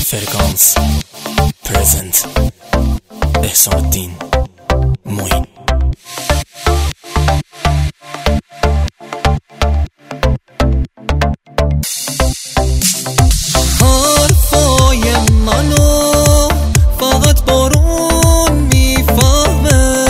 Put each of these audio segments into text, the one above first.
فرکانس پرزنت احسان الدین معین. حرفای منو فقط بارون میفهمه،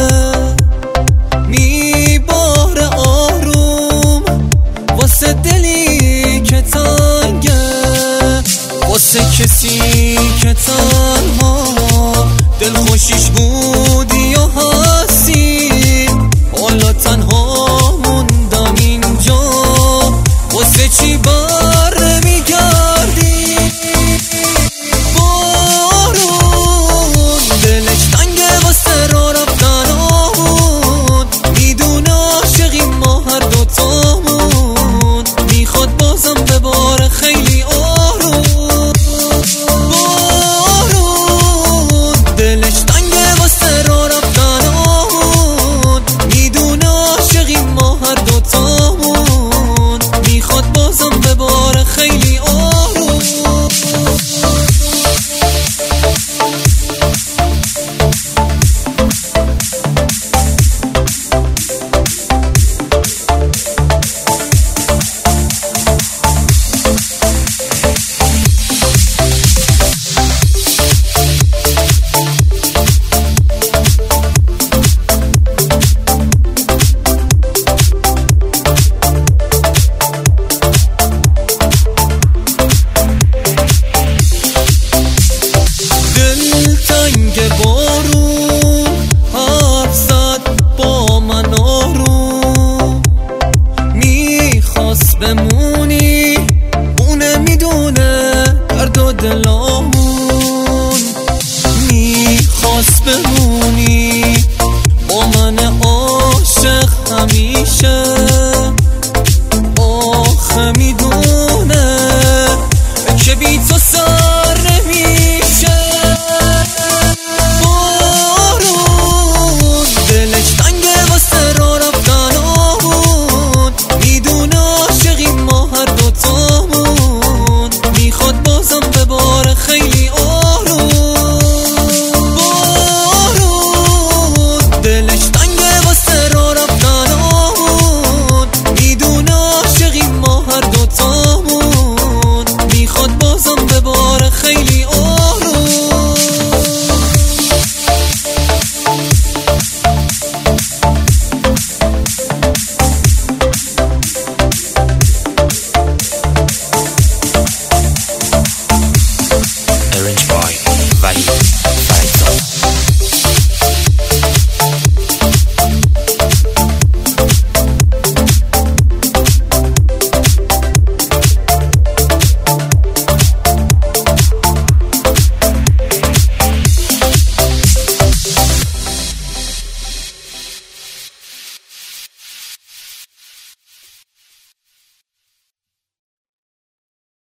میباره آروم واسه دلی که تنگه، واسه کسی که تنها دل خوشیش بودی یا هستی، حالا تنها موندم اینجا، واسه چی بر میگردی؟ بارون دلش تنگه واسه را رفتنامون، میدونه عاشقیم ما هر دوتامون، میخواد بازم بباره خیلی آروم. بارون دلش تنگه واسه را رفتنامون، میدونه عاشقیم ما هر دوتامون، میخواد بازم بباره خیلی آروم. بارون حرف زد با من آروم، میخواست بمونی اونه میدونه درد و دلامون، میخواست بمونی با من عاشق همیشه، آخه میدونه که بی تو سر نمیشه. دلش تنگه واسه را رفتنامون، میدونه عاشقیم ما هر دوتامون، میخواد بازم بباره خیلی آروم. بارون دلش تنگه واسه را رفتنامون، میدونه عاشقیم ما هر دوتامون، میخواد بازم بباره خیلی